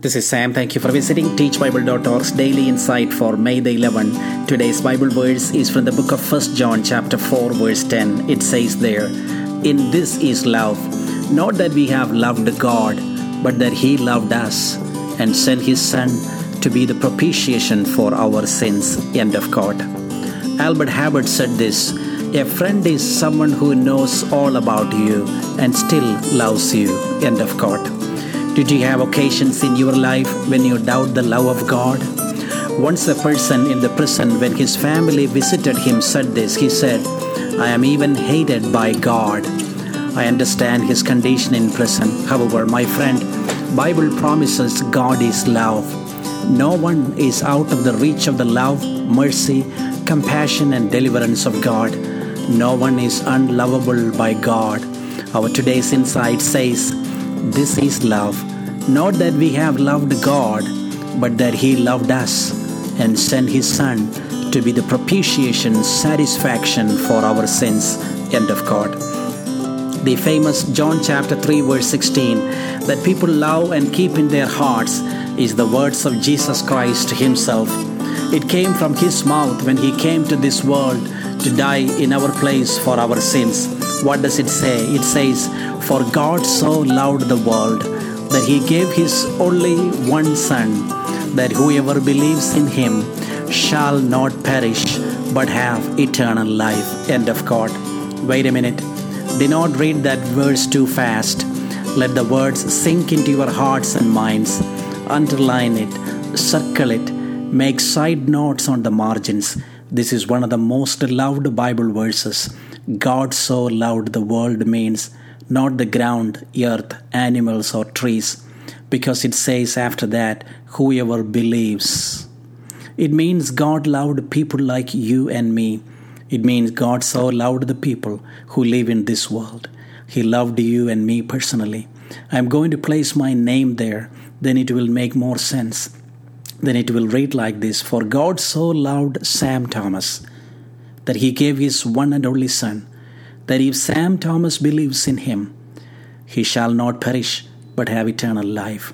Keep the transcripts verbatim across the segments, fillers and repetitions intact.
This is Sam. Thank you for visiting teach bible dot org's Daily Insight for May the eleventh. Today's Bible verse is from the book of First John chapter four verse ten. It says there, "In this is love, not that we have loved God, but that He loved us and sent His Son to be the propitiation for our sins." End of quote. Albert Hubbard said this, "A friend is someone who knows all about you and still loves you." End of quote. Did you have occasions in your life when you doubt the love of God? Once a person in the prison, when his family visited him, said this. He said, "I am even hated by God." I understand his condition in prison. However, my friend, Bible promises God is love. No one is out of the reach of the love, mercy, compassion, and deliverance of God. No one is unlovable by God. Our today's insight says, this is love. Not that we have loved God, but that He loved us and sent His Son to be the propitiation, satisfaction for our sins. End of quote. The famous John chapter three verse sixteen, that people love and keep in their hearts, is the words of Jesus Christ Himself. It came from His mouth when He came to this world to die in our place for our sins. What does it say? It says, "For God so loved the world that He gave His only one Son, that whoever believes in Him shall not perish but have eternal life." End of quote. Wait a minute. Do not read that verse too fast. Let the words sink into your hearts and minds. Underline it, circle it, make side notes on the margins. This is one of the most loved Bible verses. God so loved the world means not the ground, earth, animals, or trees, because it says after that, whoever believes. It means God loved people like you and me. It means God so loved the people who live in this world. He loved you and me personally. I'm going to place my name there, then it will make more sense. Then it will read like this: "For God so loved Sam Thomas, that He gave His one and only Son, that if Sam Thomas believes in Him, he shall not perish, but have eternal life."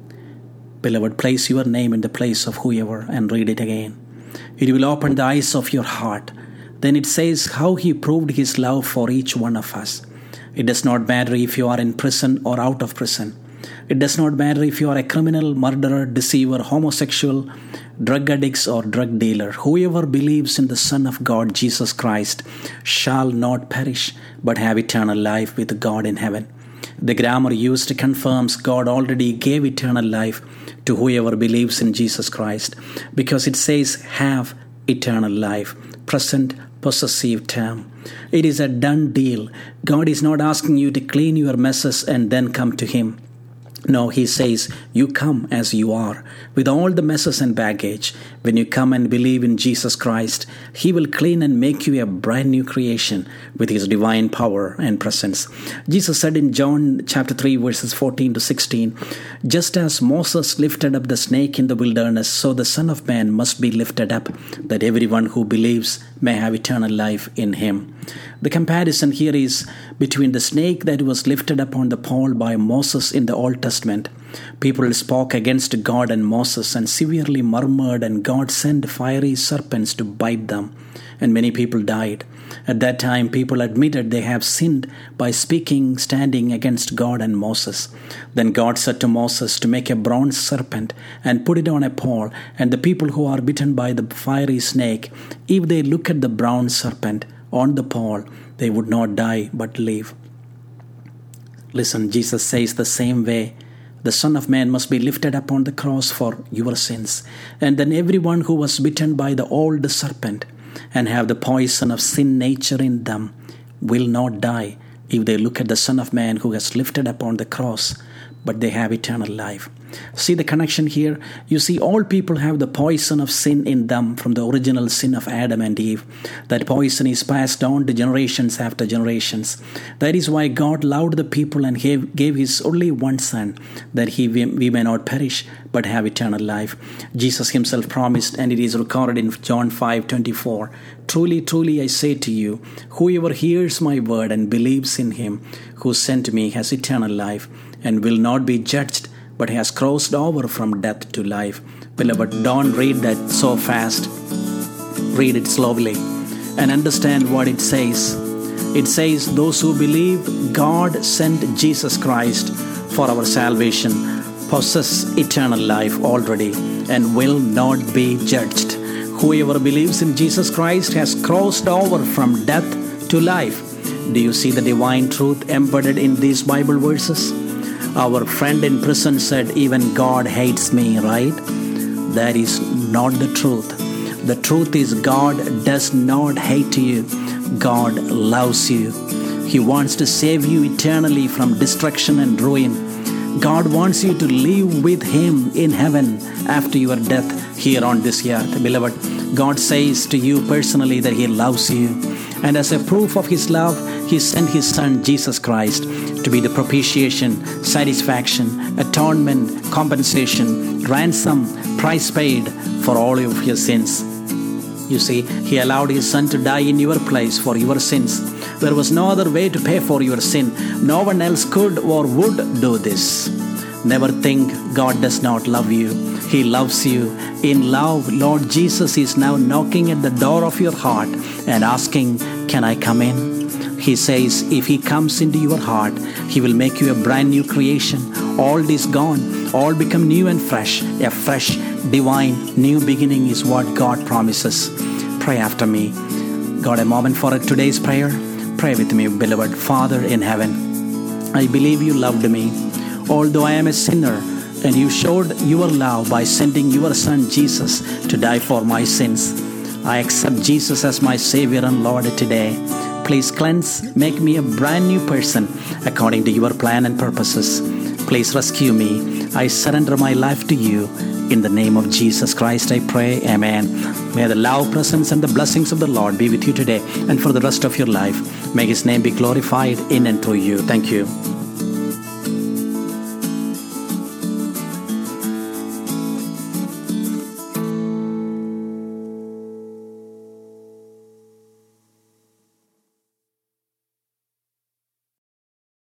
Beloved, place your name in the place of whoever and read it again. It will open the eyes of your heart. Then it says how He proved His love for each one of us. It does not matter if you are in prison or out of prison. It does not matter if you are a criminal, murderer, deceiver, homosexual, drug addicts, or drug dealer. Whoever believes in the Son of God, Jesus Christ, shall not perish, but have eternal life with God in heaven. The grammar used confirms God already gave eternal life to whoever believes in Jesus Christ, because it says have eternal life, present possessive term. It is a done deal. God is not asking you to clean your messes and then come to Him. No, He says, you come as you are, with all the messes and baggage. When you come and believe in Jesus Christ, He will clean and make you a brand new creation with His divine power and presence. Jesus said in John chapter three, verses fourteen to sixteen, "Just as Moses lifted up the snake in the wilderness, so the Son of Man must be lifted up, that everyone who believes may have eternal life in Him." The comparison here is between the snake that was lifted up on the pole by Moses in the Old Testament. People spoke against God and Moses and severely murmured, and God sent fiery serpents to bite them, and many people died. At that time, people admitted they have sinned by speaking, standing against God and Moses. Then God said to Moses to make a bronze serpent and put it on a pole, and the people who are bitten by the fiery snake, if they look at the bronze serpent on the pole, they would not die but live. Listen, Jesus says the same way, the Son of Man must be lifted up on the cross for your sins, and then everyone who was bitten by the old serpent and have the poison of sin nature in them will not die if they look at the Son of Man who has lifted up on the cross, but they have eternal life. See the connection here? You see, all people have the poison of sin in them from the original sin of Adam and Eve. That poison is passed on to generations after generations. That is why God loved the people and gave, gave His only one Son, that he we may not perish but have eternal life. Jesus Himself promised, and it is recorded in John five twenty-four, "Truly, truly, I say to you, whoever hears my word and believes in Him who sent me has eternal life, and will not be judged, but he has crossed over from death to life. Beloved, don't read that so fast. Read it slowly and understand what it says. It says, those who believe God sent Jesus Christ for our salvation possess eternal life already and will not be judged. Whoever believes in Jesus Christ has crossed over from death to life. Do you see the divine truth embedded in these Bible verses? Our friend in prison said, even God hates me, right? That is not the truth. The truth is God does not hate you. God loves you. He wants to save you eternally from destruction and ruin. God wants you to live with Him in heaven after your death here on this earth. Beloved, God says to you personally that He loves you. And as a proof of His love, He sent His Son, Jesus Christ, to be the propitiation, satisfaction, atonement, compensation, ransom, price paid for all of your sins. You see, He allowed His Son to die in your place for your sins. There was no other way to pay for your sin. No one else could or would do this. Never think God does not love you. He loves you. In love, Lord Jesus is now knocking at the door of your heart and asking, can I come in? He says, if He comes into your heart, He will make you a brand new creation. All is gone. All become new and fresh. A fresh, divine, new beginning is what God promises. Pray after me. Got a moment for today's prayer? Pray with me, beloved Father in heaven. I believe you loved me. Although I am a sinner, and you showed your love by sending your Son Jesus to die for my sins. I accept Jesus as my Savior and Lord today. Please cleanse, make me a brand new person according to your plan and purposes. Please rescue me. I surrender my life to you. In the name of Jesus Christ, I pray. Amen. May the love, presence, and the blessings of the Lord be with you today and for the rest of your life. May His name be glorified in and through you. Thank you.